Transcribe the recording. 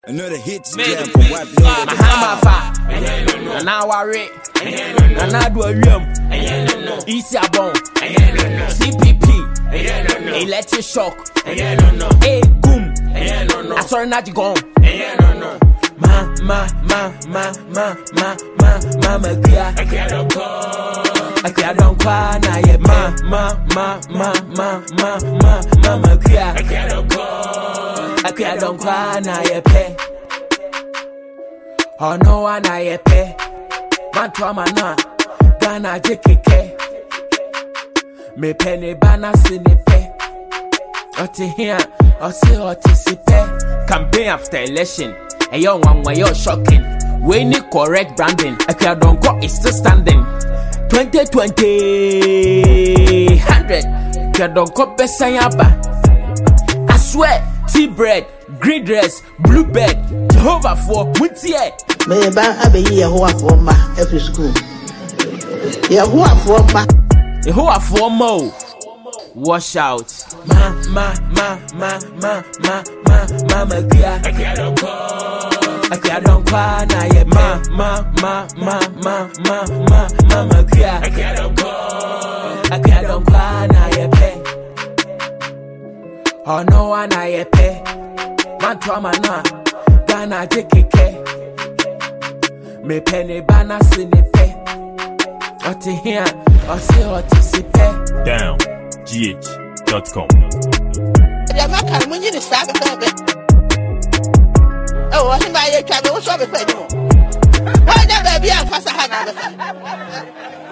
Another hits jam from White Blood. Mahamafa, and now I read, and I do a room, easy abon, CPP, electric shock, a boom, I saw not gone. Mama, Kia, I don't cry now, yeah, Mama, Kia, I don't cry now, yeah, pay. Oh no, I pay. Man, trauma na, Ghana JKK. Me penny bana sinipe. Oti here, oti sipe. Campaign after election. A young one where you're shocking. We need correct branding. A crowd don't go, it's still standing. 2020 100. Crowd don't go best sayaba. I swear, tea bread, green dress, blue bed, Jehovah for Muntie. Me ba abe Yehovah for ma every school. Yehovah for ma. Yehovah for mo. Wash out. Mama Kia. I don't cry now, yeah. Mama Kia. I don't cry now, yeah. Pay. Oh no, I pay. Man trauma na, Ghana JKK. Me penny bana sinipe. Oti here, oti sipe. Down. GH.com. Oh, I think I travel. What's up with you? Why never be a fast hand?